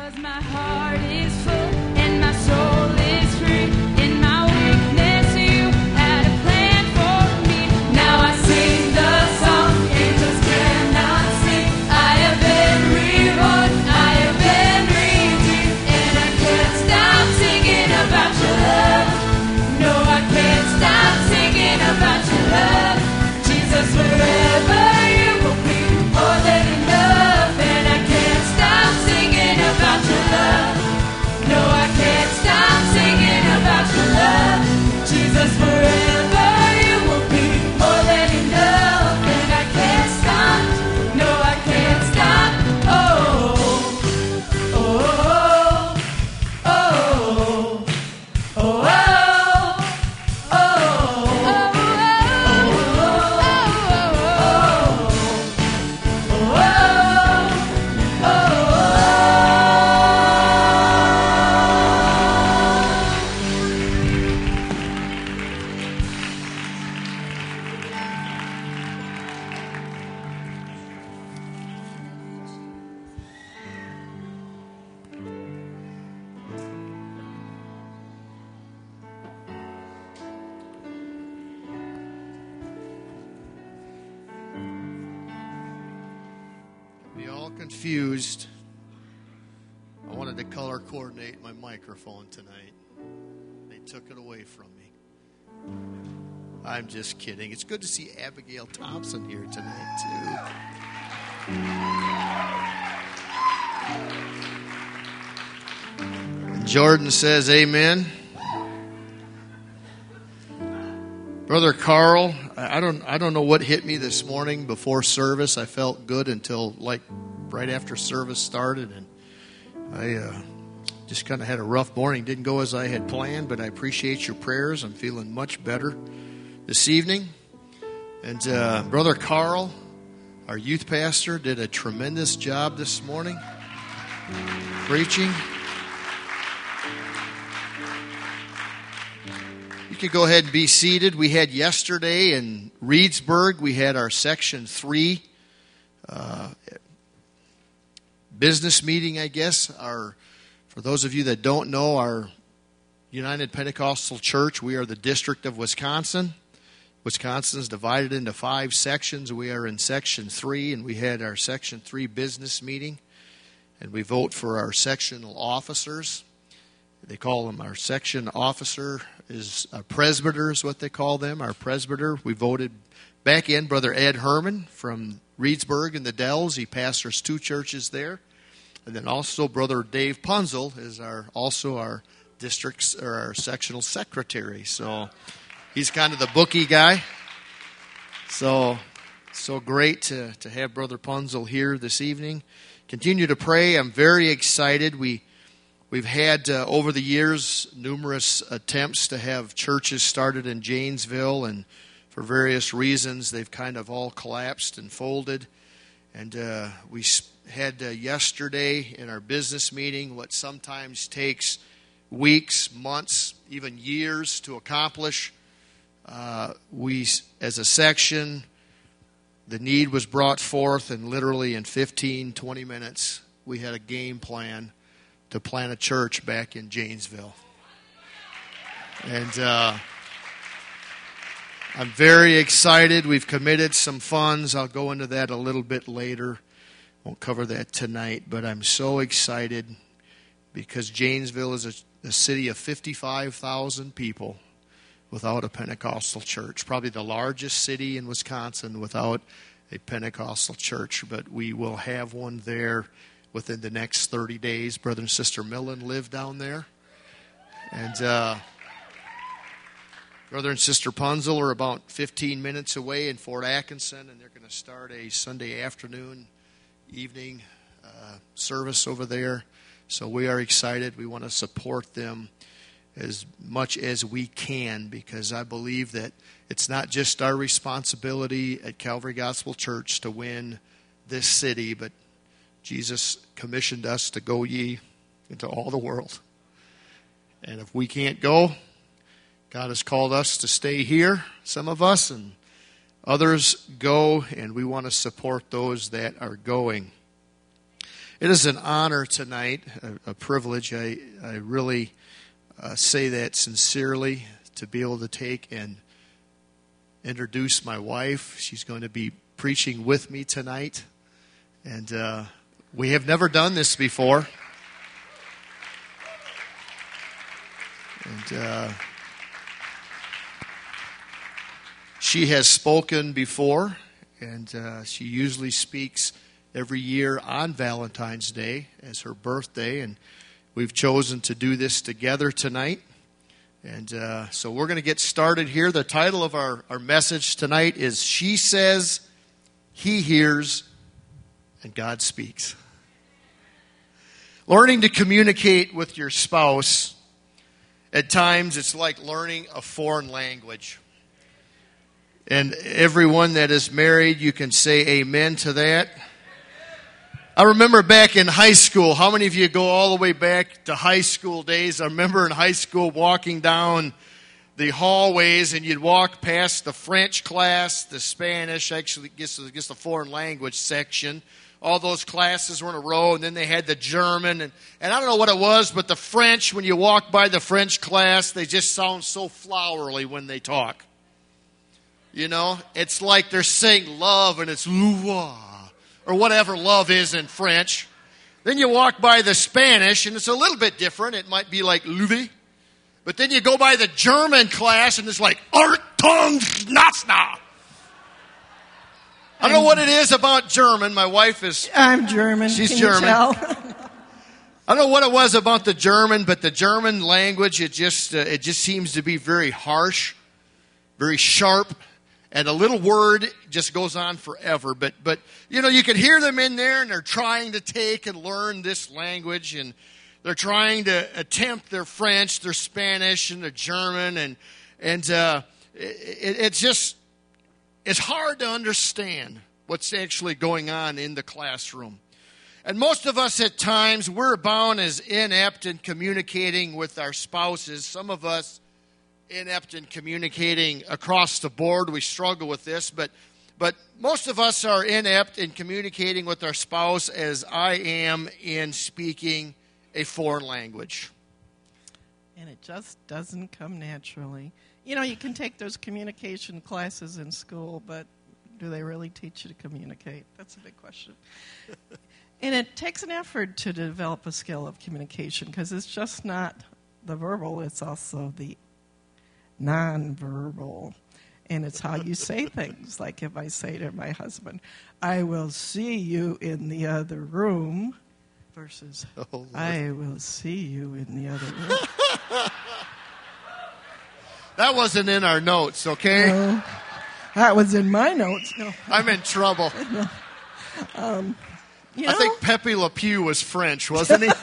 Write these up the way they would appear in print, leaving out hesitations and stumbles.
my heart is full and my soul is free. In my weakness, you had a plan for me. Now I sing the song angels cannot sing. I have been reborn, I have been redeemed, and I can't stop singing about your love. No, I can't stop singing about your love. Jesus, forever you will be more than enough, and I can't stop singing about your love. No, I can't stop singing about your love. Jesus, forever you will be more than enough, and I can't stop. No, I can't stop. Oh, oh, oh, oh, oh, Be all confused. I wanted to color coordinate my microphone tonight. They took it away from me. I'm just kidding. It's good to see Abigail Thompson here tonight, too. And Jordan says amen. Brother Carl, I don't know what hit me this morning before service. I felt good until like right after service started, and I just kind of had a rough morning. Didn't go as I had planned, but I appreciate your prayers. I'm feeling much better this evening. And Brother Carl, our youth pastor, did a tremendous job this morning preaching. You can go ahead and be seated. We had yesterday in Reedsburg, we had our Section 3 business meeting, I guess. For those of you that don't know, our United Pentecostal Church, we are the District of Wisconsin. Wisconsin is divided into 5 sections. We are in Section 3, and we had our Section 3 business meeting. And we vote for our sectional officers. They call them our section officer is a presbyter is what they call them, our presbyter. We voted back in Brother Ed Herman from Reedsburg in the Dells. He pastors 2 churches there. And then also Brother Dave Punzel is also our district's or our sectional secretary. So he's kind of the bookie guy. So great to have Brother Punzel here this evening. Continue to pray. I'm very excited. We've had, over the years, numerous attempts to have churches started in Janesville, and for various reasons, they've kind of all collapsed and folded. And we had yesterday in our business meeting what sometimes takes weeks, months, even years to accomplish. We, as a section, the need was brought forth, and literally in 15, 20 minutes, we had a game plan to plant a church back in Janesville. And I'm very excited. We've committed some funds. I'll go into that a little bit later. Won't cover that tonight, but I'm so excited because Janesville is a city of 55,000 people without a Pentecostal church. Probably the largest city in Wisconsin without a Pentecostal church, but we will have one there within the next 30 days. Brother and Sister Millen live down there. And Brother and Sister Punzel are about 15 minutes away in Fort Atkinson, and they're going to start a Sunday afternoon, evening service over there. So we are excited. We want to support them as much as we can, because I believe that it's not just our responsibility at Calvary Gospel Church to win this city, but Jesus commissioned us to go ye into all the world. And if we can't go, God has called us to stay here, some of us, and others go, and we want to support those that are going. It is an honor tonight, a privilege. I really say that sincerely, to be able to take and introduce my wife. She's going to be preaching with me tonight. And we have never done this before. And she has spoken before, and she usually speaks every year on Valentine's Day as her birthday, and we've chosen to do this together tonight. And so we're going to get started here. The title of our message tonight is She Says, He Hears, and God Speaks. Learning to communicate with your spouse, at times it's like learning a foreign language. And everyone that is married, you can say amen to that. I remember back in high school, how many of you go all the way back to high school days? I remember in high school walking down the hallways, and you'd walk past the French class, the Spanish, actually I guess the foreign language section. All those classes were in a row, and then they had the German. And I don't know what it was, but the French, when you walk by the French class, they just sound so flowery when they talk. You know, it's like they're saying love, and it's lua, or whatever love is in French. Then you walk by the Spanish, and it's a little bit different. It might be like Luve. But then you go by the German class, and it's like Artungsnasna. I don't know what it is about German. My wife is... I'm German. She's Can German. You tell? I don't know what it was about the German, but the German language, it just seems to be very harsh, very sharp. And a little word just goes on forever. But you know, you can hear them in there, and they're trying to take and learn this language, and they're trying to attempt their French, their Spanish, and their German, and it's just, it's hard to understand what's actually going on in the classroom. And most of us at times, we're about as inept in communicating with our spouses. Some of us inept in communicating across the board. We struggle with this, but most of us are inept in communicating with our spouse as I am in speaking a foreign language. And it just doesn't come naturally. You know, you can take those communication classes in school, but do they really teach you to communicate? That's a big question. And it takes an effort to develop a skill of communication, because it's just not the verbal, it's also the nonverbal, and it's how you say things. Like if I say to my husband, I will see you in the other room, versus I will see you in the other room. That wasn't in our notes, okay? No, that was in my notes. No. I'm in trouble. No. I think Pepe Le Pew was French, wasn't he?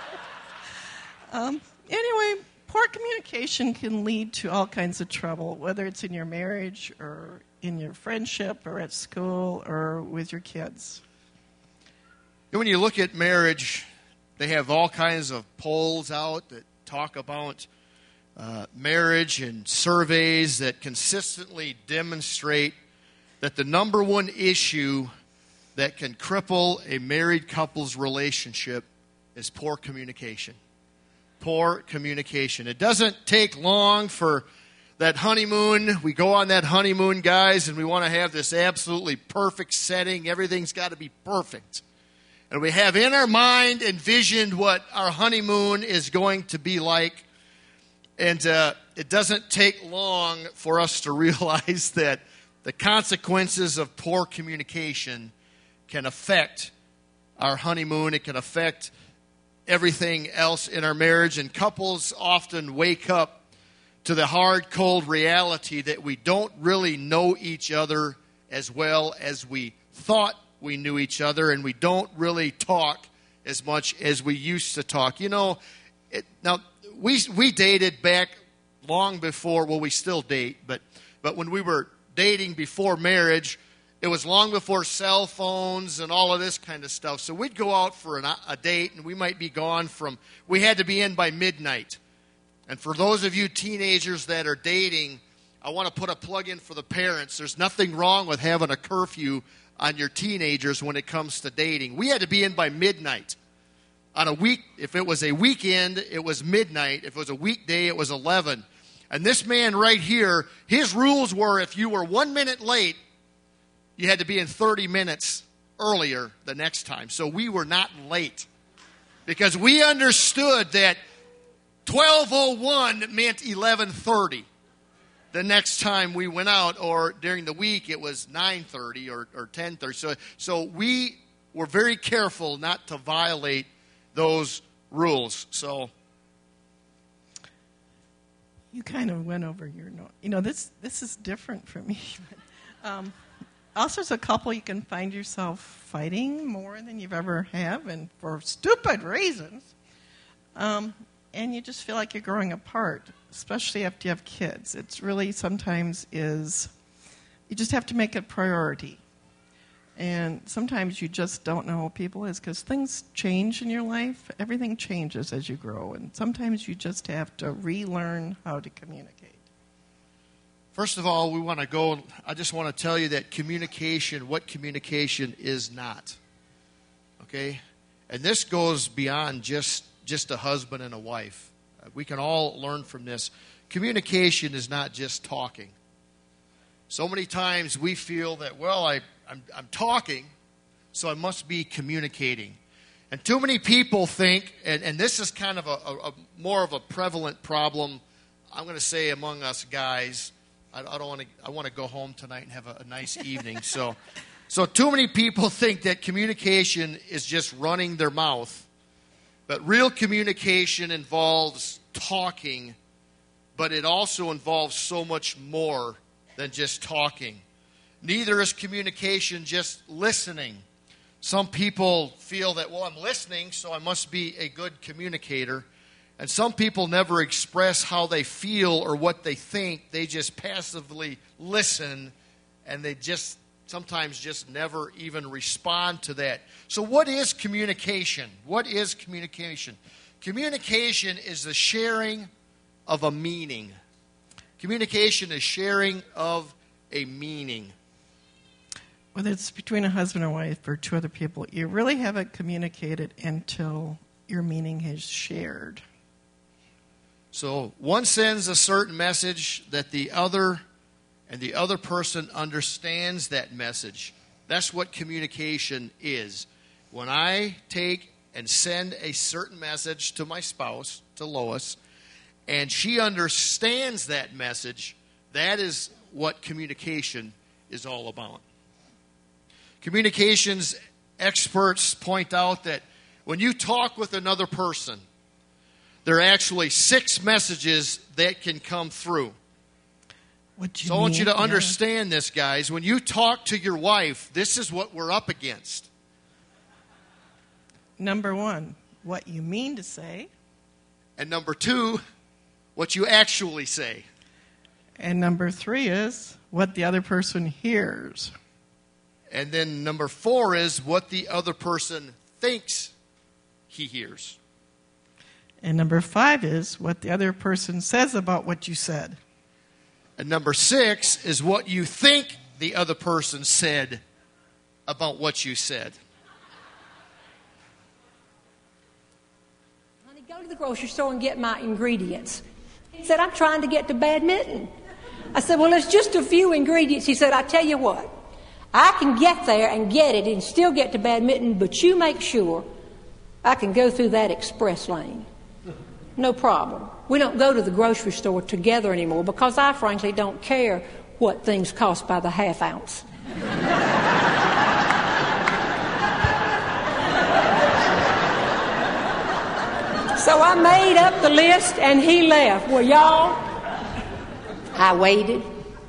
Anyway, poor communication can lead to all kinds of trouble, whether it's in your marriage or in your friendship or at school or with your kids. When you look at marriage, they have all kinds of polls out that talk about marriage, and surveys that consistently demonstrate that the number one issue that can cripple a married couple's relationship is poor communication. Poor communication. It doesn't take long for that honeymoon. We go on that honeymoon, guys, and we want to have this absolutely perfect setting. Everything's got to be perfect. And we have in our mind envisioned what our honeymoon is going to be like. And it doesn't take long for us to realize that the consequences of poor communication can affect our honeymoon. It can affect everything else in our marriage. And couples often wake up to the hard, cold reality that we don't really know each other as well as we thought we knew each other, and we don't really talk as much as we used to talk. You know, now we dated back long before, well, we still date, but when we were dating before marriage, it was long before cell phones and all of this kind of stuff. So we'd go out for a date, and we might be gone we had to be in by midnight. And for those of you teenagers that are dating, I want to put a plug in for the parents. There's nothing wrong with having a curfew on your teenagers when it comes to dating. We had to be in by midnight. On a week, if it was a weekend, it was midnight. If it was a weekday, it was 11. And this man right here, his rules were if you were 1 minute late, you had to be in 30 minutes earlier the next time. So we were not late because we understood that 12:01 meant 11:30 the next time we went out, or during the week it was 9:30 or 10:30. So we were very careful not to violate those rules. So You kind of went over your note. You know, this is different for me. But, also, as a couple, you can find yourself fighting more than you've ever have, and for stupid reasons. And you just feel like you're growing apart, especially after you have kids. It's really sometimes is, you just have to make it priority. And sometimes you just don't know who people is because things change in your life. Everything changes as you grow. And sometimes you just have to relearn how to communicate. first of all, I just want to tell you that what communication is not. Okay? And this goes beyond just a husband and a wife. We can all learn from this. Communication is not just talking. So many times we feel that, I'm talking, so I must be communicating. And too many people think, and this is kind of a more of a prevalent problem, I'm going to say among us guys. I want to go home tonight and have a nice evening. So too many people think that communication is just running their mouth. But real communication involves talking, but it also involves so much more than just talking. Neither is communication just listening. Some people feel that, I'm listening, so I must be a good communicator. And some people never express how they feel or what they think. They just passively listen, and they sometimes just never even respond to that. So what is communication? What is communication? Communication is the sharing of a meaning. Communication is sharing of a meaning. Whether it's between a husband and wife or two other people, you really haven't communicated until your meaning is shared. So one sends a certain message that the other person understands that message. That's what communication is. When I take and send a certain message to my spouse, to Lois, and she understands that message, that is what communication is all about. Communications experts point out that when you talk with another person, there are actually 6 messages that can come through. So I want you to understand this, guys. When you talk to your wife, this is what we're up against. Number 1, what you mean to say. And number 2, what you actually say. And number 3 is what the other person hears. And then number 4 is what the other person thinks he hears. And number 5 is what the other person says about what you said. And number 6 is what you think the other person said about what you said. Honey, go to the grocery store and get my ingredients. He said, I'm trying to get to badminton. I said, well, it's just a few ingredients. He said, I tell you what, I can get there and get it and still get to badminton, but you make sure I can go through that express lane. No problem. We don't go to the grocery store together anymore because I frankly don't care what things cost by the half ounce. So I made up the list and he left. Well, y'all, I waited.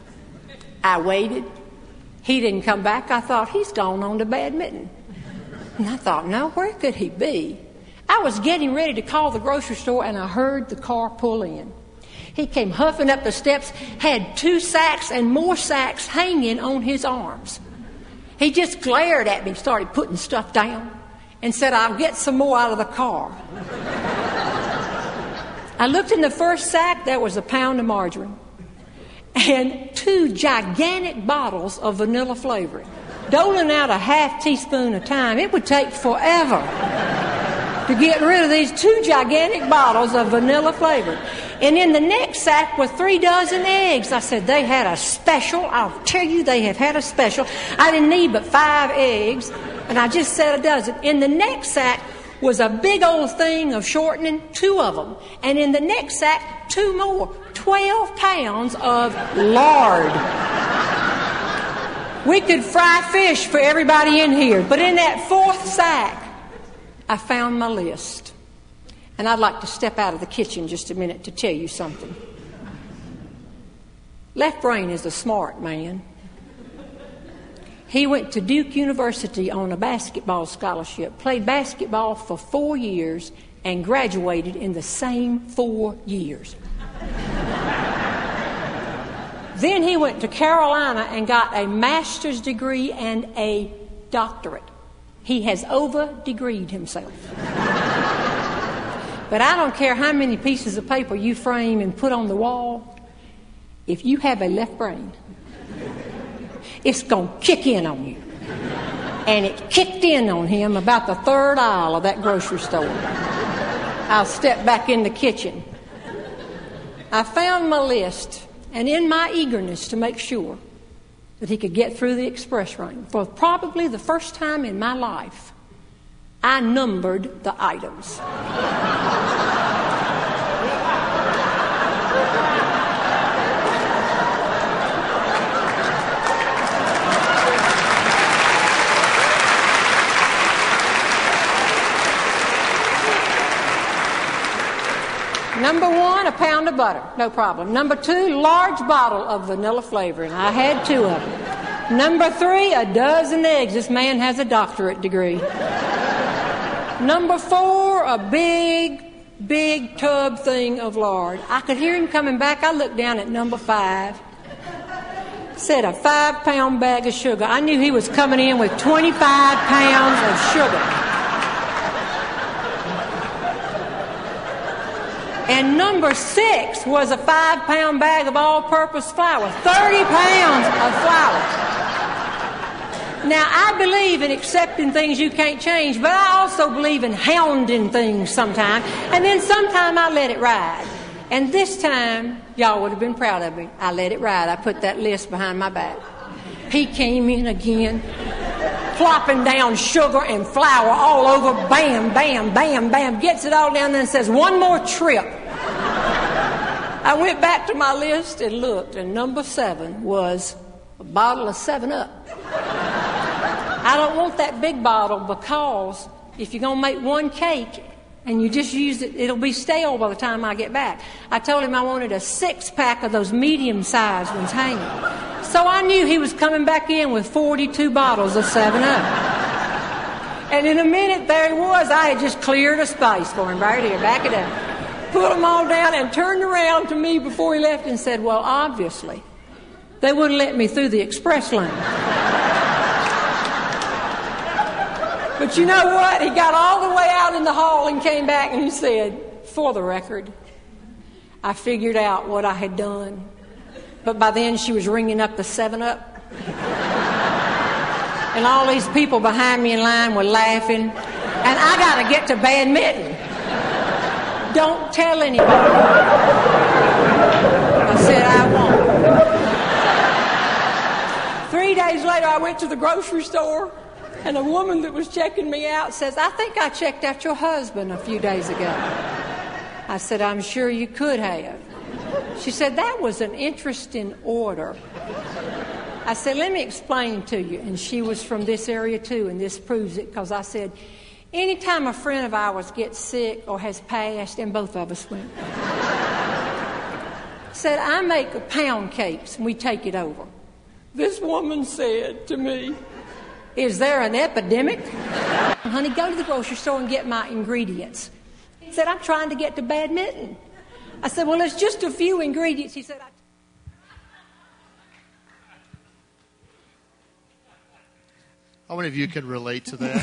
He didn't come back. I thought, he's gone on to badminton. And I thought, no, where could he be? I was getting ready to call the grocery store, and I heard the car pull in. He came huffing up the steps, had 2 sacks and more sacks hanging on his arms. He just glared at me, started putting stuff down, and said, I'll get some more out of the car. I looked in the first sack, there was a pound of margarine and 2 gigantic bottles of vanilla flavoring. doling out a half teaspoon at a time. It would take forever to get rid of these 2 gigantic bottles of vanilla flavor. And in the next sack were 3 dozen eggs. I said, they had a special. I'll tell you, they have had a special. I didn't need but 5 eggs, and I just said a dozen. In the next sack was a big old thing of shortening, 2 of them. And in the next sack, 2 more. 12 pounds of lard. We could fry fish for everybody in here. But in that 4th sack, I found my list. And I'd like to step out of the kitchen just a minute to tell you something. Left Brain is a smart man. He went to Duke University on a basketball scholarship, played basketball for 4 years, and graduated in the same 4 years. Then he went to Carolina and got a master's degree and a doctorate. He has over-degreed himself. But I don't care how many pieces of paper you frame and put on the wall, if you have a left brain, it's going to kick in on you. And it kicked in on him about the 3rd aisle of that grocery store. I'll step back in the kitchen. I found my list, and in my eagerness to make sure that he could get through the express lane, for probably the first time in my life, I numbered the items. Number 1, a pound of butter, no problem. Number 2, large bottle of vanilla flavoring. I had 2 of them. Number 3, a dozen eggs. This man has a doctorate degree. Number 4, a big tub thing of lard. I could hear him coming back. I looked down at number 5. Said a 5-pound bag of sugar. I knew he was coming in with 25 pounds of sugar. And number 6 was a 5-pound bag of all-purpose flour, 30 pounds of flour. Now, I believe in accepting things you can't change, but I also believe in hounding things sometimes. And then sometime I let it ride. And this time, y'all would have been proud of me. I let it ride. I put that list behind my back. He came in again, plopping down sugar and flour all over. Bam, bam, bam, bam. Gets it all down there and says, 1 more trip. I went back to my list and looked, and number 7 was a bottle of 7-Up. I don't want that big bottle because if you're going to make 1 cake and you just use it, it'll be stale by the time I get back. I told him I wanted a 6-pack of those medium-sized ones hanging. So I knew he was coming back in with 42 bottles of 7-Up. And in a minute, there he was. I had just cleared a space for him right here. Back it up. Put them all down and turned around to me before he left and said, well, obviously, they wouldn't let me through the express lane. But you know what? He got all the way out in the hall and came back and he said, for the record, I figured out what I had done. But by then she was ringing up the 7-Up. And all these people behind me in line were laughing. And I got to get to badminton. Don't tell anybody. I said, I won't. 3 days later, I went to the grocery store, and a woman that was checking me out says, I think I checked out your husband a few days ago. I said, I'm sure you could have. She said, that was an interesting order. I said, let me explain to you. And she was from this area too, and this proves it, because I said, anytime a friend of ours gets sick or has passed, and both of us went, said, I make pound cakes and we take it over. This woman said to me, is there an epidemic? Honey, go to the grocery store and get my ingredients. He said, I'm trying to get to badminton. I said, well, it's just a few ingredients. He said, How many of you can relate to that?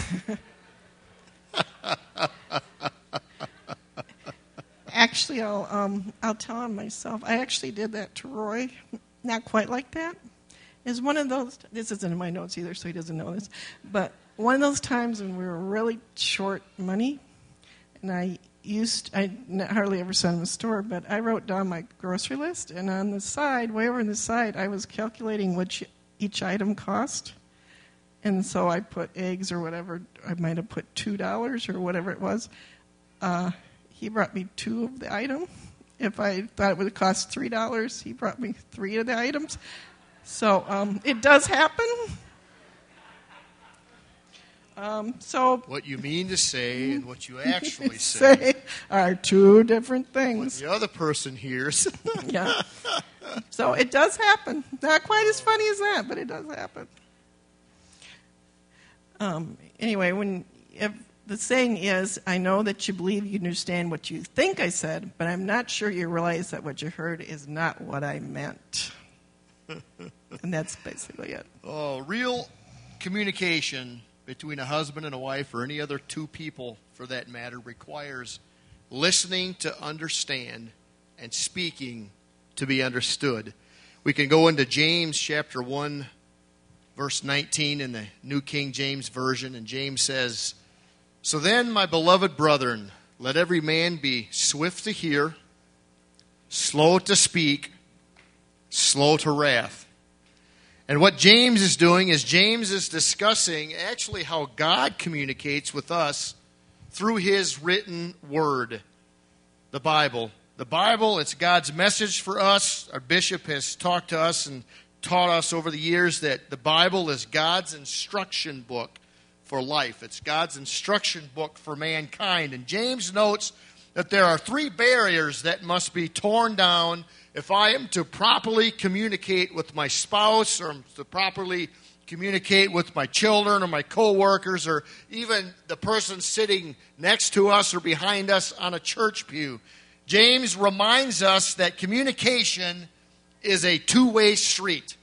Actually, I'll tell him myself. I actually did that to Roy. Not quite like that. is one of those, this isn't in my notes either, so he doesn't know this, but one of those times when we were really short money, and I hardly ever send them a store, but I wrote down my grocery list, and on the side, way over on the side, I was calculating what each item cost. And so I put eggs or whatever, I might have put $2 or whatever it was. He brought me 2 of the item. If I thought it would cost $3, he brought me 3 of the items. So it does happen. So What you mean to say and what you actually say. Are 2 different What things. the other person hears. Yeah. So it does happen. Not quite as funny as that, but it does happen. Anyway, if the saying is, I know that you believe you understand what you think I said, but I'm not sure you realize that what you heard is not what I meant. And that's basically it. Oh, real communication between a husband and a wife, or any other 2 people for that matter, requires listening to understand and speaking to be understood. We can go into James chapter 1, verse 19 in the New King James Version, and James says, "So then, my beloved brethren, let every man be swift to hear, slow to speak, slow to wrath." And what James is doing is James is discussing actually how God communicates with us through his written word, the Bible. The Bible, it's God's message for us. Our bishop has talked to us and taught us over the years that the Bible is God's instruction book for life. It's God's instruction book for mankind. And James notes that there are 3 barriers that must be torn down if I am to properly communicate with my spouse, or to properly communicate with my children or my co-workers, or even the person sitting next to us or behind us on a church pew. James reminds us that communication is a 2-way street.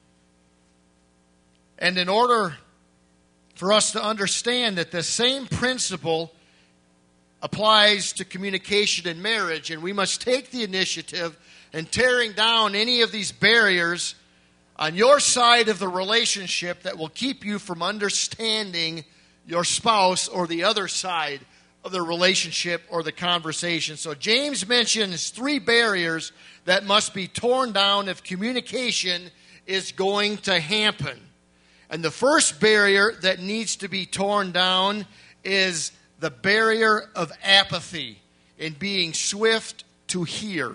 And in order for us to understand that the same principle applies to communication in marriage, and we must take the initiative in tearing down any of these barriers on your side of the relationship that will keep you from understanding your spouse or the other side of the relationship or the conversation. So James mentions 3 barriers that must be torn down if communication is going to happen. And the first barrier that needs to be torn down is the barrier of apathy in being swift to hear.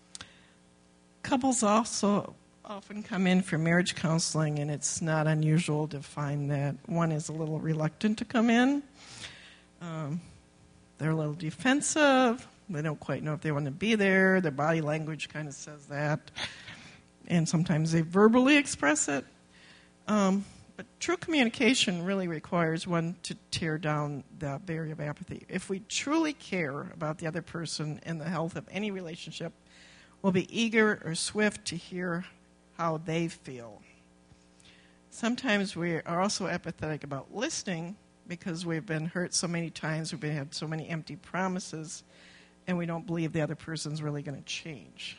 Couples also often come in for marriage counseling, and it's not unusual to find that one is a little reluctant to come in. They're a little defensive. They don't quite know if they want to be there. Their body language kind of says that. And sometimes they verbally express it. But true communication really requires one to tear down the barrier of apathy. If we truly care about the other person and the health of any relationship, we'll be eager or swift to hear how they feel. Sometimes we are also apathetic about listening because we've been hurt so many times, we've had so many empty promises, and we don't believe the other person's really going to change.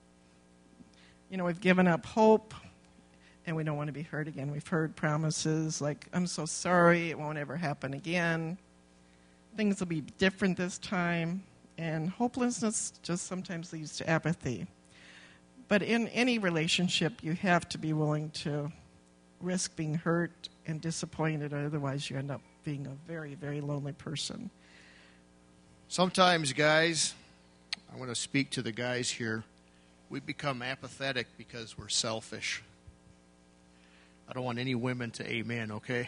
You know, we've given up hope, and we don't want to be hurt again. We've heard promises like, I'm so sorry, it won't ever happen again. Things will be different this time. And hopelessness just sometimes leads to apathy. But in any relationship, you have to be willing to risk being hurt and disappointed, otherwise you end up being a very, very lonely person. Sometimes, guys, I want to speak to the guys here, we become apathetic because we're selfish. I don't want any women to amen, okay?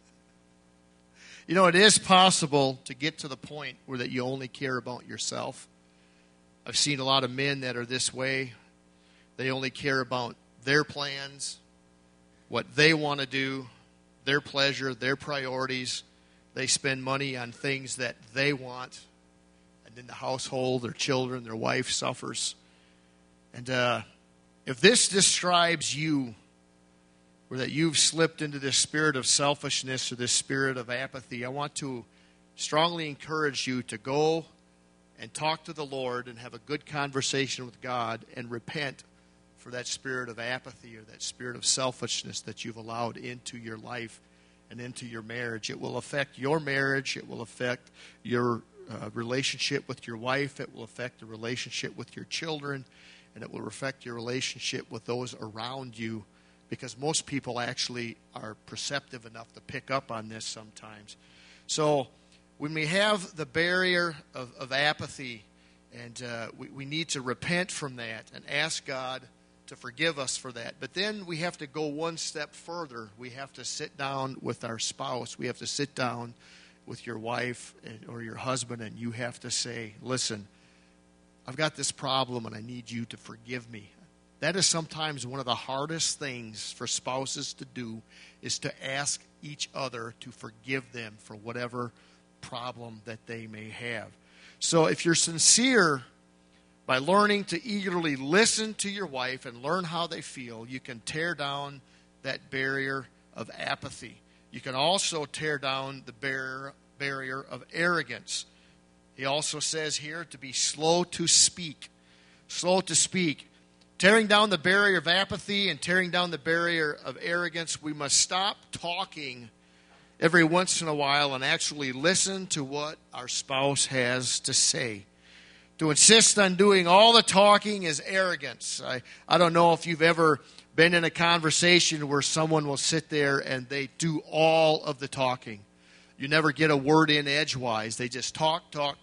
You know, it is possible to get to the point where that you only care about yourself. I've seen a lot of men that are this way. They only care about their plans, what they want to do, their pleasure, their priorities. They spend money on things that they want. And then the household, their children, their wife suffers. And if this describes you, or that you've slipped into this spirit of selfishness or this spirit of apathy, I want to strongly encourage you to go and talk to the Lord and have a good conversation with God and repent for that spirit of apathy or that spirit of selfishness that you've allowed into your life and into your marriage. It will affect your marriage. It will affect your relationship with your wife. It will affect the relationship with your children. And it will affect your relationship with those around you, because most people actually are perceptive enough to pick up on this sometimes. So when we have the barrier of apathy, and we need to repent from that and ask God to forgive us for that. But then we have to go one step further. We have to sit down with our spouse. We have to sit down with your wife or your husband, and you have to say, listen, I've got this problem and I need you to forgive me. That is sometimes one of the hardest things for spouses to do, is to ask each other to forgive them for whatever problem that they may have. So if you're sincere by learning to eagerly listen to your wife and learn how they feel, you can tear down that barrier of apathy. You can also tear down the barrier of arrogance. He also says here to be slow to speak. Slow to speak. Tearing down the barrier of apathy and tearing down the barrier of arrogance, we must stop talking every once in a while and actually listen to what our spouse has to say. To insist on doing all the talking is arrogance. I don't know if you've ever been in a conversation where someone will sit there and they do all of the talking. You never get a word in edgewise. They just talk.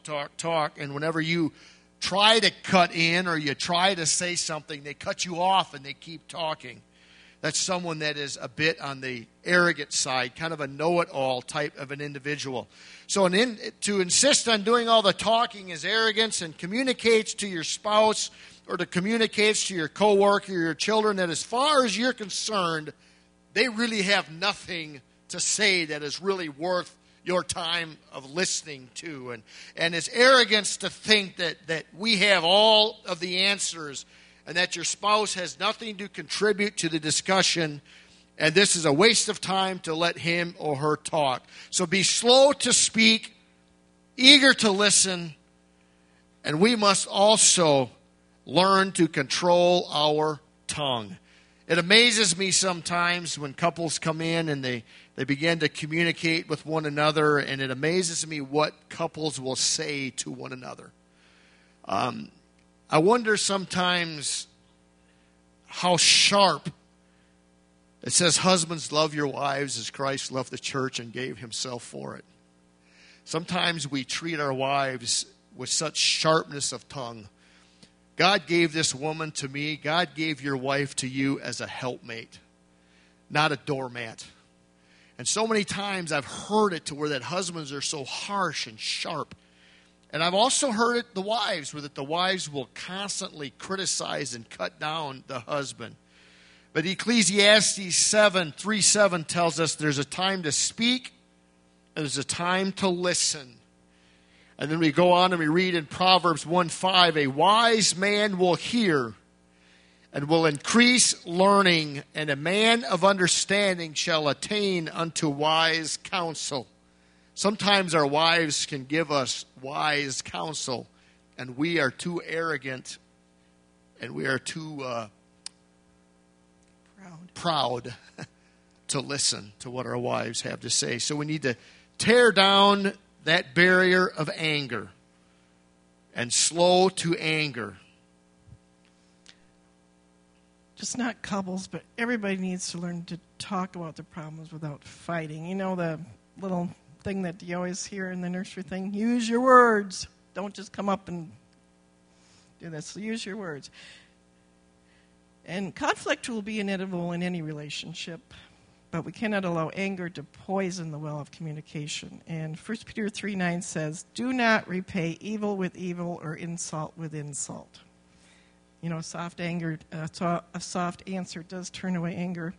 And whenever you try to cut in or you try to say something, they cut you off and they keep talking. That's someone that is a bit on the arrogant side, kind of a know-it-all type of an individual. So to insist on doing all the talking is arrogance, and communicates to your spouse or to communicates to your coworker or your children that as far as you're concerned, they really have nothing to say that is really worth your time of listening to. And it's arrogance to think that we have all of the answers and that your spouse has nothing to contribute to the discussion, and this is a waste of time to let him or her talk. So be slow to speak, eager to listen, and we must also learn to control our tongue. It amazes me sometimes when couples come in and they begin to communicate with one another, and it amazes me what couples will say to one another. I wonder sometimes how sharp. It says, husbands, love your wives as Christ loved the church and gave himself for it. Sometimes we treat our wives with such sharpness of tongue. God gave this woman to me. God gave your wife to you as a helpmate, not a doormat. And so many times I've heard it to where that husbands are so harsh and sharp. And I've also heard it the wives, where that the wives will constantly criticize and cut down the husband. But Ecclesiastes 3:7 tells us there's a time to speak and there's a time to listen. And then we go on and we read in Proverbs 1:5, a wise man will hear and will increase learning, and a man of understanding shall attain unto wise counsel. Sometimes our wives can give us wise counsel, and we are too arrogant and we are too proud to listen to what our wives have to say. So we need to tear down that barrier of anger and slow to anger. Just not couples, but everybody needs to learn to talk about their problems without fighting. You know the little thing that you always hear in the nursery thing? Use your words. Don't just come up and do this. So use your words. And conflict will be inevitable in any relationship, but we cannot allow anger to poison the well of communication. And 1 Peter 3:9 says, do not repay evil with evil or insult with insult. You know, a soft answer does turn away anger.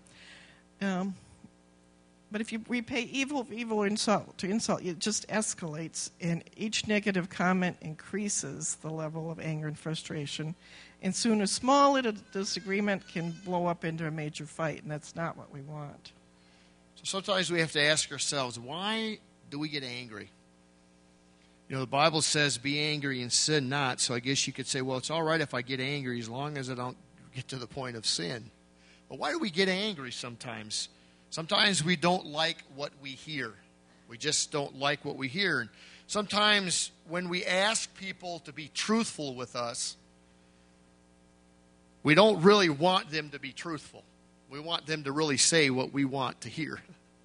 But if you repay evil with evil or insult, it just escalates, and each negative comment increases the level of anger and frustration. And soon a small little disagreement can blow up into a major fight, and that's not what we want. So sometimes we have to ask ourselves, why do we get angry? You know, the Bible says, be angry and sin not. So I guess you could say, well, it's all right if I get angry as long as I don't get to the point of sin. But why do we get angry sometimes? Sometimes we don't like what we hear. We just don't like what we hear. And sometimes when we ask people to be truthful with us, we don't really want them to be truthful. We want them to really say what we want to hear.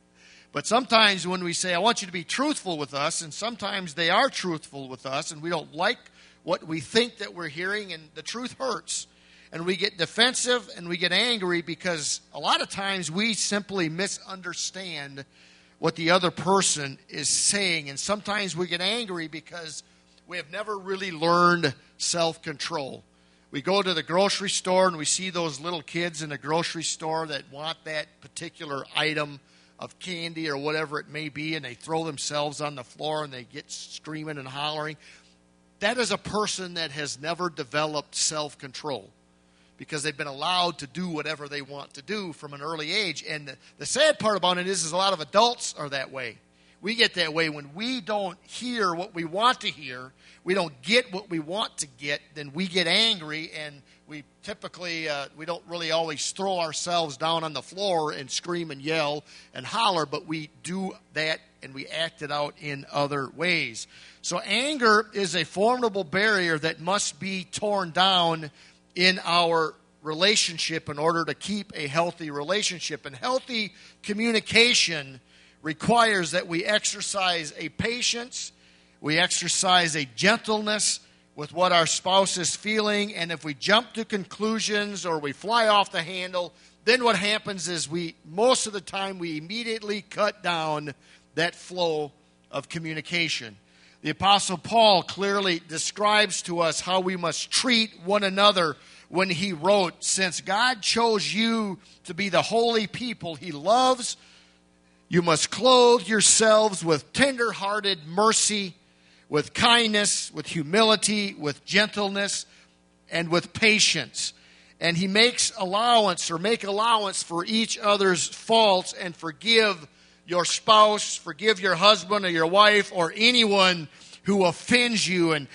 But sometimes when we say, I want you to be truthful with us, and sometimes they are truthful with us, and we don't like what we think that we're hearing, and the truth hurts. And we get defensive and we get angry because a lot of times we simply misunderstand what the other person is saying. And sometimes we get angry because we have never really learned self-control. We go to the grocery store and we see those little kids in the grocery store that want that particular item of candy or whatever it may be, and they throw themselves on the floor and they get screaming and hollering. That is a person that has never developed self-control, because they've been allowed to do whatever they want to do from an early age. And the sad part about it is a lot of adults are that way. We get that way when we don't hear what we want to hear, we don't get what we want to get, then we get angry, and we typically, we don't really always throw ourselves down on the floor and scream and yell and holler, but we do that and we act it out in other ways. So anger is a formidable barrier that must be torn down in our relationship in order to keep a healthy relationship. And healthy communication requires that we exercise a patience, we exercise a gentleness with what our spouse is feeling, and if we jump to conclusions or we fly off the handle, then what happens is most of the time we immediately cut down that flow of communication. The Apostle Paul clearly describes to us how we must treat one another when he wrote, since God chose you to be the holy people he loves, you must clothe yourselves with tender-hearted mercy, with kindness, with humility, with gentleness, and with patience. And he make allowance for each other's faults, and forgive your spouse, forgive your husband or your wife or anyone who offends you. And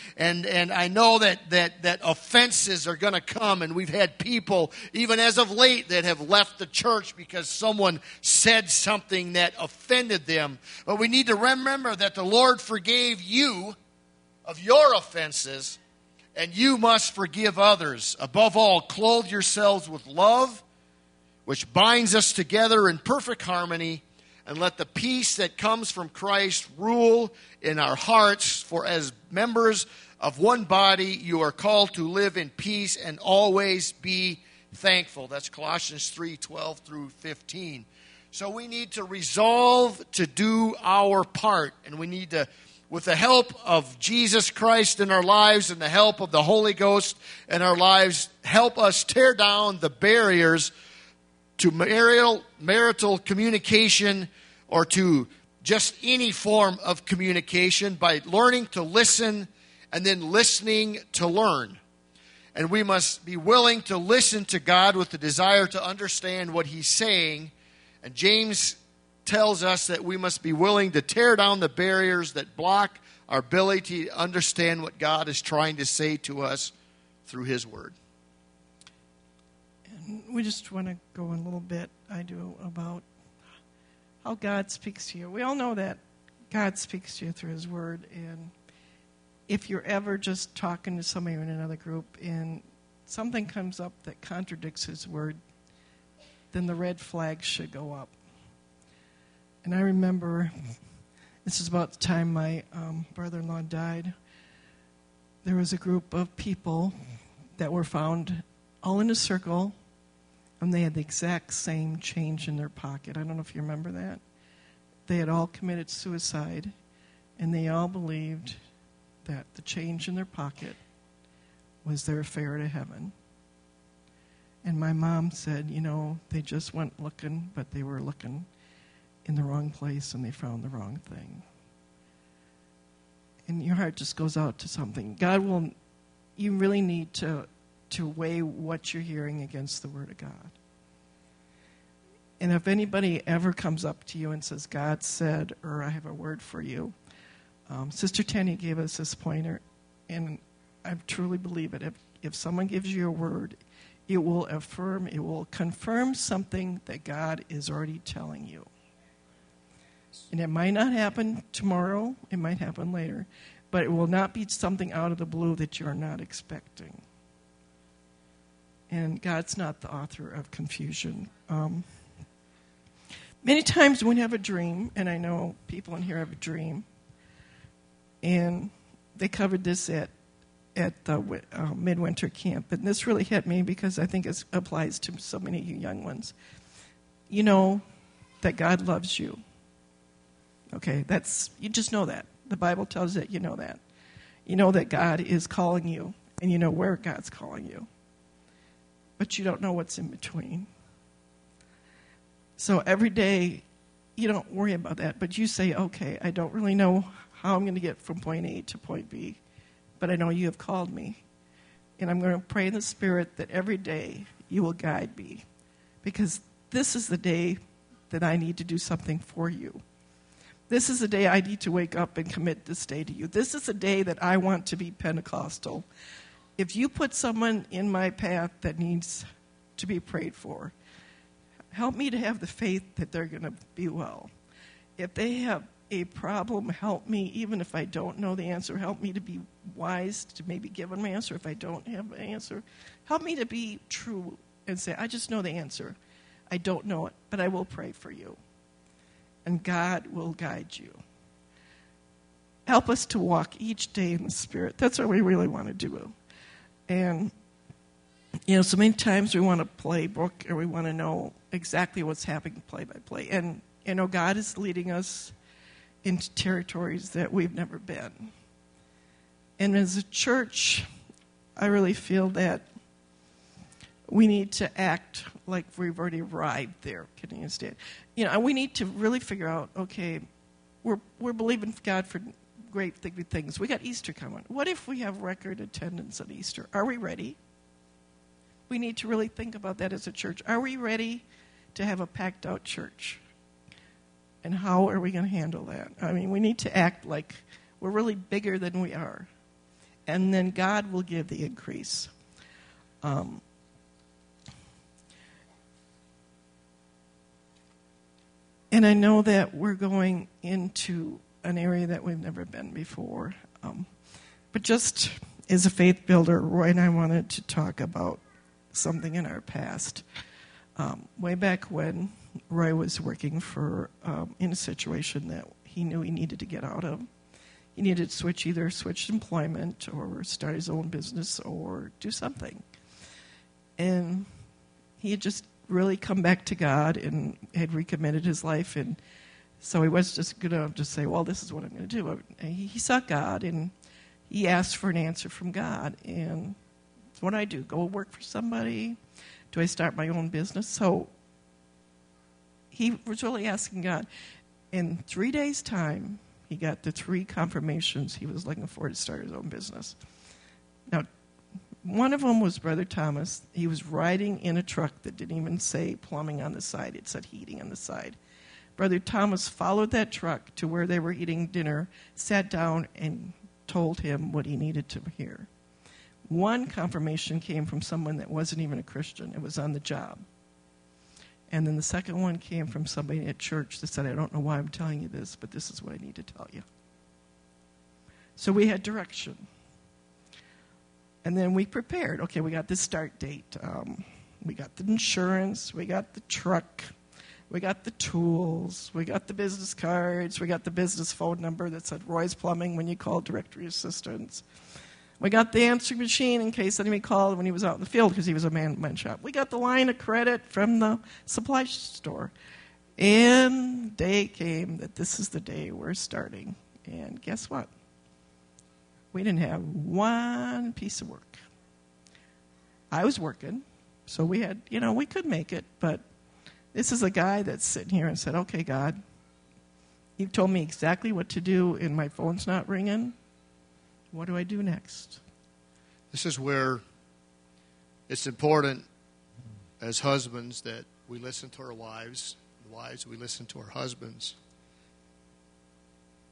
I know that offenses are going to come, and we've had people, even as of late, that have left the church because someone said something that offended them. But we need to remember that the Lord forgave you of your offenses, and you must forgive others. Above all, clothe yourselves with love, which binds us together in perfect harmony, and let the peace that comes from Christ rule in our hearts. For as members of one body, you are called to live in peace and always be thankful. That's Colossians 3:12 through 15. So we need to resolve to do our part. And we need to, with the help of Jesus Christ in our lives and the help of the Holy Ghost in our lives, help us tear down the barriers to marital communication, or to just any form of communication, by learning to listen and then listening to learn. And we must be willing to listen to God with the desire to understand what He's saying. And James tells us that we must be willing to tear down the barriers that block our ability to understand what God is trying to say to us through His Word. We just want to go a little bit, about how God speaks to you. We all know that God speaks to you through His Word, and if you're ever just talking to somebody in another group and something comes up that contradicts His Word, then the red flags should go up. And I remember, this is about the time my brother-in-law died, there was a group of people that were found all in a circle, and they had the exact same change in their pocket. I don't know if you remember that. They had all committed suicide, and they all believed that the change in their pocket was their fare to heaven. And my mom said, they just went looking, but they were looking in the wrong place, and they found the wrong thing. And your heart just goes out to something. You really need to weigh what you're hearing against the Word of God. And if anybody ever comes up to you and says, God said, or I have a word for you, Sister Tenny gave us this pointer, and I truly believe it. If someone gives you a word, It will affirm, it will confirm something that God is already telling you. And it might not happen tomorrow, it might happen later, but it will not be something out of the blue that you're not expecting. And God's not the author of confusion. Many times when we have a dream, and I know people in here have a dream, and they covered this at the midwinter camp, and this really hit me because I think it applies to so many of you young ones. You know that God loves you. Okay, you just know that. The Bible tells that you know that. You know that God is calling you, and you know where God's calling you. But you don't know what's in between. So every day, you don't worry about that, but you say, okay, I don't really know how I'm going to get from point A to point B, but I know you have called me. And I'm going to pray in the Spirit that every day you will guide me, because this is the day that I need to do something for you. This is the day I need to wake up and commit this day to you. This is the day that I want to be Pentecostal. If you put someone in my path that needs to be prayed for, help me to have the faith that they're going to be well. If they have a problem, help me, even if I don't know the answer, help me to be wise to maybe give them an answer if I don't have an answer. Help me to be true and say, I just know the answer. I don't know it, but I will pray for you. And God will guide you. Help us to walk each day in the Spirit. That's what we really want to do. And, so many times we want a playbook, or we want to know exactly what's happening play by play. And, God is leading us into territories that we've never been. And as a church, I really feel that we need to act like we've already arrived there. Can you understand? We need to really figure out, okay, we're believing God for great things. We got Easter coming. What if we have record attendance at Easter? Are we ready? We need to really think about that as a church. Are we ready to have a packed out church? And how are we going to handle that? I mean, we need to act like we're really bigger than we are. And then God will give the increase. And I know that we're going into an area that we've never been before. But just as a faith builder, Roy and I wanted to talk about something in our past. Way back when Roy was working in a situation that he knew he needed to get out of. He needed to switch employment or start his own business or do something. And he had just really come back to God and had recommitted his life. And so he was just going to just say, well, this is what I'm going to do. And he sought God, and he asked for an answer from God. And what do I do? Go work for somebody? Do I start my own business? So he was really asking God. In 3 days' time, he got the 3 confirmations he was looking for to start his own business. Now, one of them was Brother Thomas. He was riding in a truck that didn't even say plumbing on the side. It said heating on the side. Brother Thomas followed that truck to where they were eating dinner, sat down, and told him what he needed to hear. One confirmation came from someone that wasn't even a Christian. It was on the job. And then the second one came from somebody at church that said, I don't know why I'm telling you this, but this is what I need to tell you. So we had direction. And then we prepared. Okay, we got the start date. We got the insurance. We got the truck. We got the tools. We got the business cards. We got the business phone number that said Roy's Plumbing when you called directory assistance. We got the answering machine in case anybody called when he was out in the field because he was a man shop. We got the line of credit from the supply store. And day came that this is the day we're starting. And guess what? We didn't have one piece of work. I was working, so we had, we could make it, but this is a guy that's sitting here and said, okay, God, you've told me exactly what to do, and my phone's not ringing. What do I do next? This is where it's important as husbands that we listen to our wives. Wives, we listen to our husbands.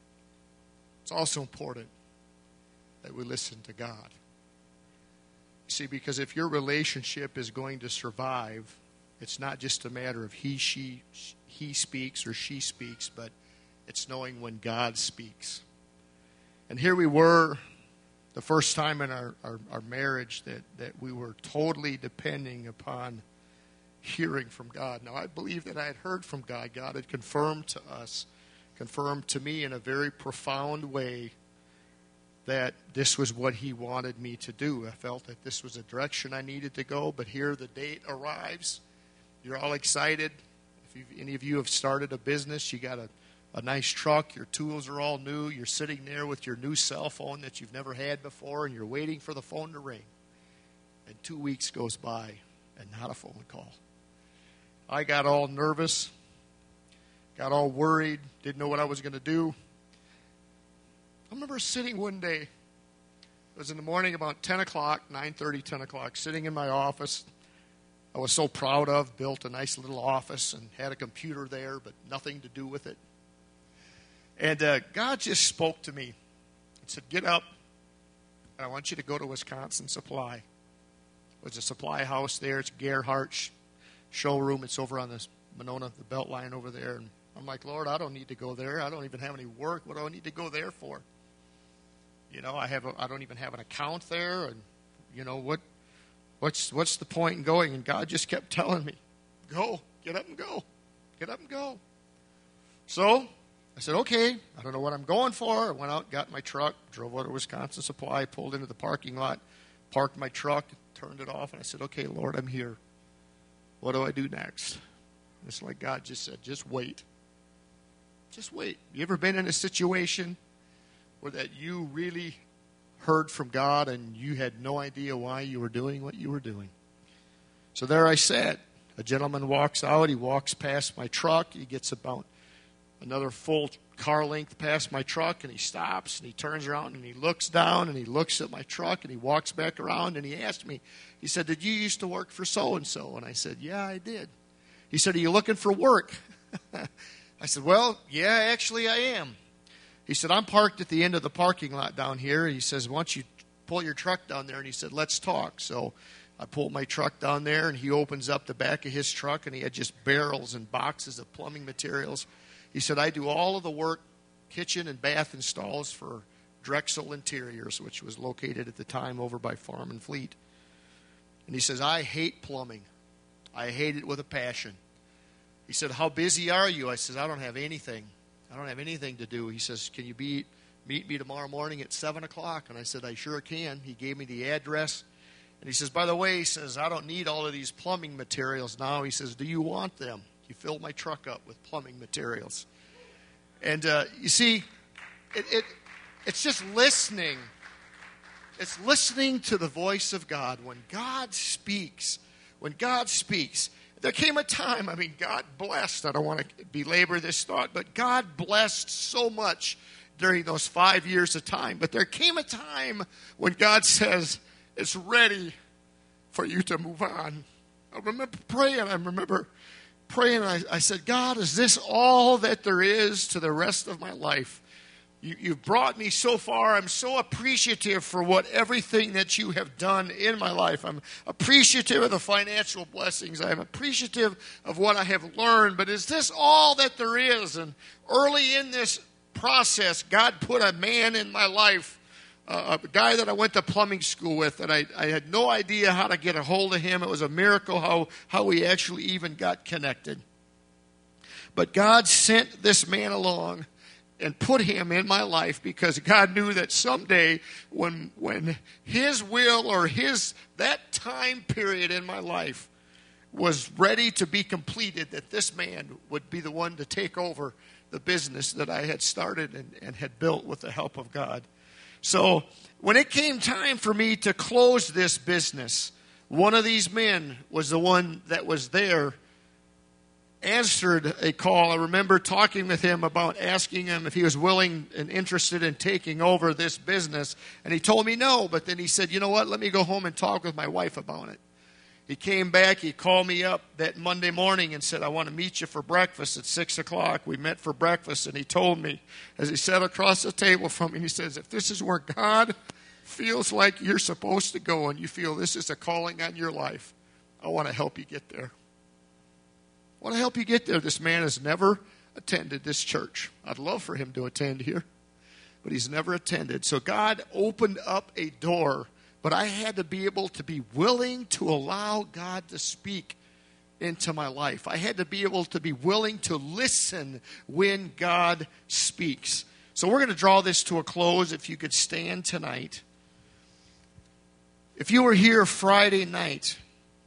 It's also important that we listen to God. See, because if your relationship is going to survive, it's not just a matter of he speaks or she speaks, but it's knowing when God speaks. And here we were, the first time in our marriage that we were totally depending upon hearing from God. Now, I believe that I had heard from God. God had confirmed to us, confirmed to me in a very profound way that this was what he wanted me to do. I felt that this was a direction I needed to go, but here the date arrives. You're all excited. If any of you have started a business, you got a nice truck, your tools are all new, you're sitting there with your new cell phone that you've never had before, and you're waiting for the phone to ring. And 2 weeks goes by, and not a phone call. I got all nervous, got all worried, didn't know what I was going to do. I remember sitting one day, it was in the morning about 10 o'clock, 9:30, 10 o'clock, sitting in my office. I was so proud of, built a nice little office and had a computer there, but nothing to do with it. And God just spoke to me and said, get up, and I want you to go to Wisconsin Supply. There's a supply house there. It's Gerhardt's showroom. It's over on this Monona, the Beltline over there. And I'm like, Lord, I don't need to go there. I don't even have any work. What do I need to go there for? You know, I don't even have an account there. And, you know, what's the point in going? And God just kept telling me, go, get up and go. Get up and go. So I said, okay, I don't know what I'm going for. I went out, got my truck, drove out to Wisconsin Supply, pulled into the parking lot, parked my truck, turned it off, and I said, okay, Lord, I'm here. What do I do next? And it's like God just said, just wait. Just wait. You ever been in a situation where that you really heard from God and you had no idea why you were doing what you were doing? So there I sat. A gentleman walks out. He walks past my truck. He gets about another full car length past my truck, and he stops, and he turns around, and he looks down, and he looks at my truck, and he walks back around, and he asked me, he said, did you used to work for so-and-so? And I said, yeah, I did. He said, are you looking for work? I said, well, yeah, actually I am. He said, I'm parked at the end of the parking lot down here. He says, why don't you pull your truck down there? And he said, let's talk. So I pulled my truck down there, and he opens up the back of his truck, and he had just barrels and boxes of plumbing materials. He said, I do all of the work, kitchen and bath installs for Drexel Interiors, which was located at the time over by Farm and Fleet. And he says, I hate plumbing. I hate it with a passion. He said, how busy are you? I said, I don't have anything. I don't have anything to do. He says, can you meet me tomorrow morning at 7 o'clock? And I said, I sure can. He gave me the address. And he says, by the way, he says, I don't need all of these plumbing materials now. He says, do you want them? He filled my truck up with plumbing materials. And you see, it's just listening. It's listening to the voice of God. When God speaks, there came a time, God blessed. I don't want to belabor this thought, but God blessed so much during those 5 years of time. But there came a time when God says, it's ready for you to move on. I remember praying, I said, God, is this all that there is to the rest of my life? You've brought me so far. I'm so appreciative for everything that you have done in my life. I'm appreciative of the financial blessings. I'm appreciative of what I have learned. But is this all that there is? And early in this process, God put a man in my life, a guy that I went to plumbing school with, and I had no idea how to get a hold of him. It was a miracle how we actually even got connected. But God sent this man along and put him in my life because God knew that someday when his will or that time period in my life was ready to be completed, that this man would be the one to take over the business that I had started and had built with the help of God. So when it came time for me to close this business, one of these men was the one that was there, answered a call. I remember talking with him about asking him if he was willing and interested in taking over this business. And he told me no, but then he said, you know what, let me go home and talk with my wife about it. He came back, he called me up that Monday morning and said, I want to meet you for breakfast at 6 o'clock. We met for breakfast, and he told me, as he sat across the table from me, he says, if this is where God feels like you're supposed to go and you feel this is a calling on your life, I want to help you get there. I want to help you get there. This man has never attended this church. I'd love for him to attend here, but he's never attended. So God opened up a door, but I had to be able to be willing to allow God to speak into my life. I had to be able to be willing to listen when God speaks. So we're going to draw this to a close. If you could stand tonight. If you were here Friday night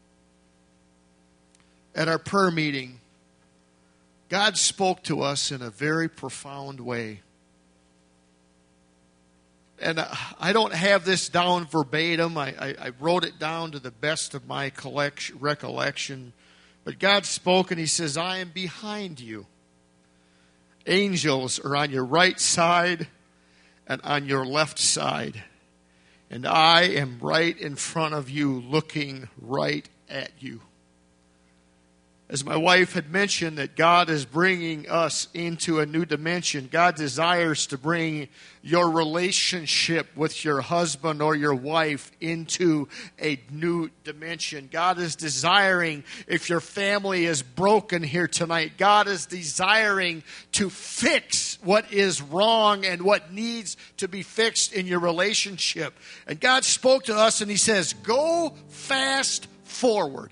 at our prayer meeting, God spoke to us in a very profound way. And I don't have this down verbatim. I wrote it down to the best of my recollection. But God spoke and He says, I am behind you. Angels are on your right side and on your left side. And I am right in front of you, looking right at you. As my wife had mentioned, that God is bringing us into a new dimension. God desires to bring your relationship with your husband or your wife into a new dimension. God is desiring, if your family is broken here tonight, God is desiring to fix what is wrong and what needs to be fixed in your relationship. And God spoke to us and He says, go fast forward.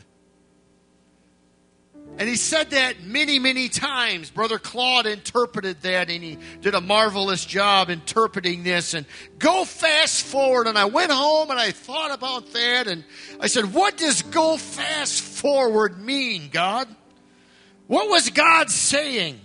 And He said that many, many times. Brother Claude interpreted that, and he did a marvelous job interpreting this. And go fast forward. And I went home and I thought about that. And I said, what does go fast forward mean, God? What was God saying?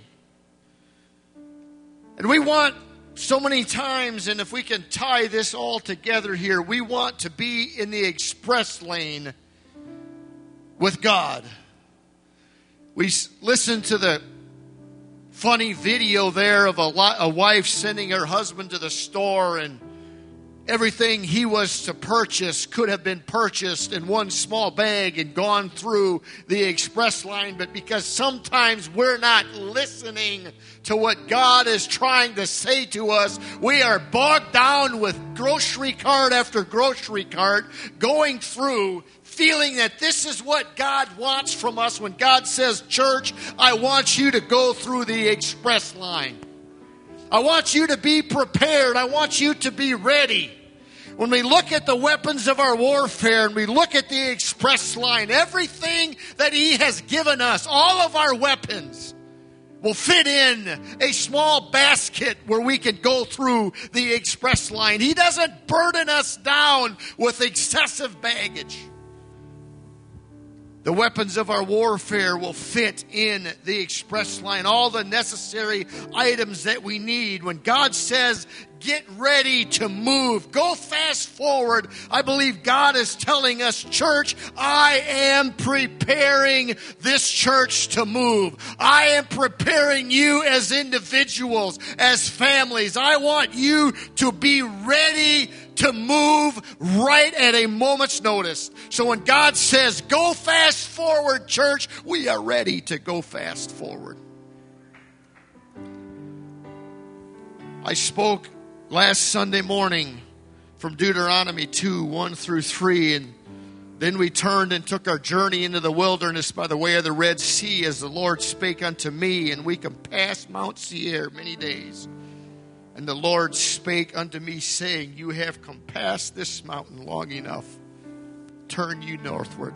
And we want so many times, and if we can tie this all together here, we want to be in the express lane with God. We listened to the funny video there of a wife sending her husband to the store, and everything he was to purchase could have been purchased in one small bag and gone through the express line. But because sometimes we're not listening to what God is trying to say to us, we are bogged down with grocery cart after grocery cart going through, feeling that this is what God wants from us when God says, church, I want you to go through the express line. I want you to be prepared. I want you to be ready. When we look at the weapons of our warfare and we look at the express line, everything that He has given us, all of our weapons, will fit in a small basket where we can go through the express line. He doesn't burden us down with excessive baggage. The weapons of our warfare will fit in the express line. All the necessary items that we need. When God says, get ready to move, go fast forward, I believe God is telling us, church, I am preparing this church to move. I am preparing you as individuals, as families. I want you to be ready to move right at a moment's notice. So when God says, go fast forward, church, we are ready to go fast forward. I spoke last Sunday morning from Deuteronomy 2, 1 through 3, and then we turned and took our journey into the wilderness by the way of the Red Sea as the Lord spake unto me, and we compassed Mount Seir many days. And the Lord spake unto me, saying, you have compassed this mountain long enough. Turn you northward.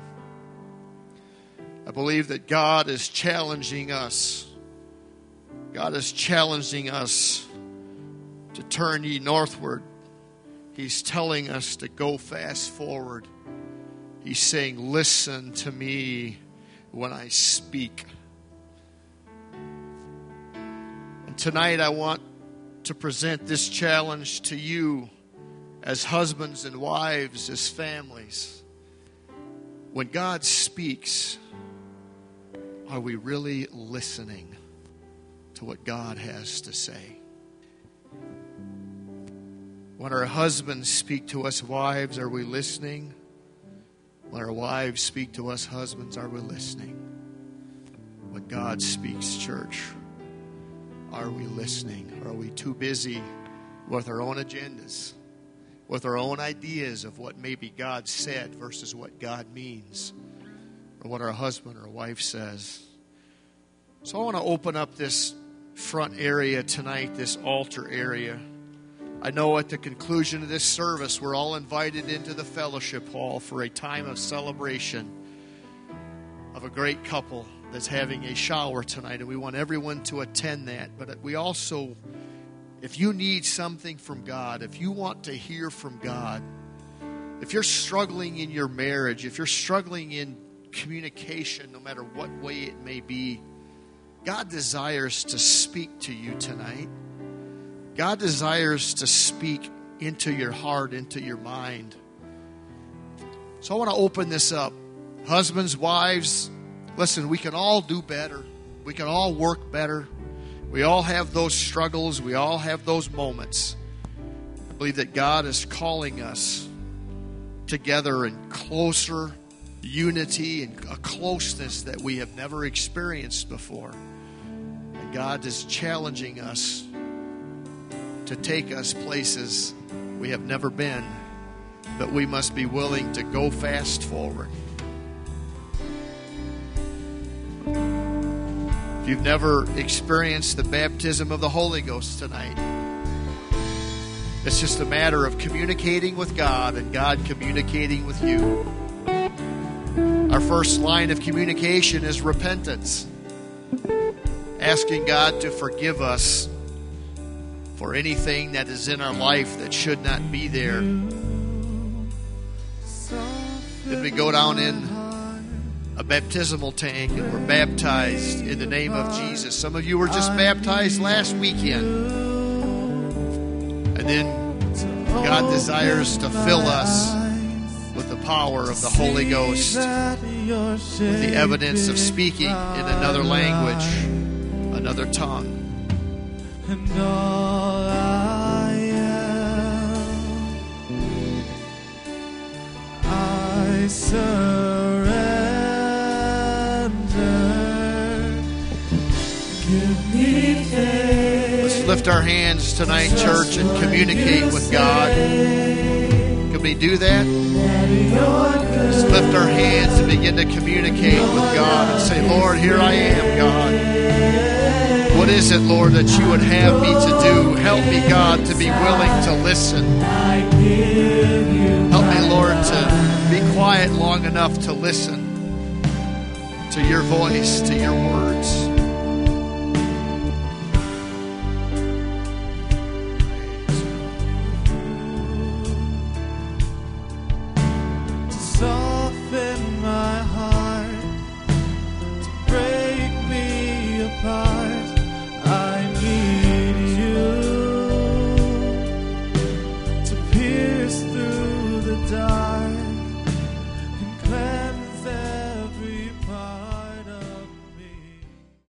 I believe that God is challenging us. God is challenging us to turn ye northward. He's telling us to go fast forward. He's saying, listen to me when I speak. And tonight I want to present this challenge to you as husbands and wives, as families. When God speaks, are we really listening to what God has to say? When our husbands speak to us wives, are we listening? When our wives speak to us husbands, are we listening? When God speaks, church, are we listening? Or are we too busy with our own agendas, with our own ideas of what maybe God said versus what God means, or what our husband or wife says. So I want to open up this front area tonight, this altar area. I know at the conclusion of this service, we're all invited into the fellowship hall for a time of celebration of a great couple that's having a shower tonight, and we want everyone to attend that. But we also, if you need something from God, if you want to hear from God, if you're struggling in your marriage, if you're struggling in communication, no matter what way it may be, God desires to speak to you tonight. God desires to speak into your heart, into your mind. So I want to open this up. Husbands, wives, listen, we can all do better. We can all work better. We all have those struggles. We all have those moments. I believe that God is calling us together in closer unity and a closeness that we have never experienced before. And God is challenging us to take us places we have never been, but we must be willing to go fast forward. If you've never experienced the baptism of the Holy Ghost tonight, it's just a matter of communicating with God and God communicating with you. Our first line of communication is repentance. Asking God to forgive us for anything that is in our life that should not be there. Then we go down in a baptismal tank and we're baptized in the name of Jesus. Some of you were just baptized last weekend. And then God desires to fill us with the power of the Holy Ghost, with the evidence of speaking in another language, another tongue. And all I am, I surrender. Give me faith. Let's lift our hands tonight, church, and communicate with God. Can we do that? Let's lift our hands and begin to communicate with God and say, Lord, here I am, God. What is it, Lord, that you would have me to do? Help me, God, to be willing to listen. Help me, Lord, to be quiet long enough to listen to your voice, to your words.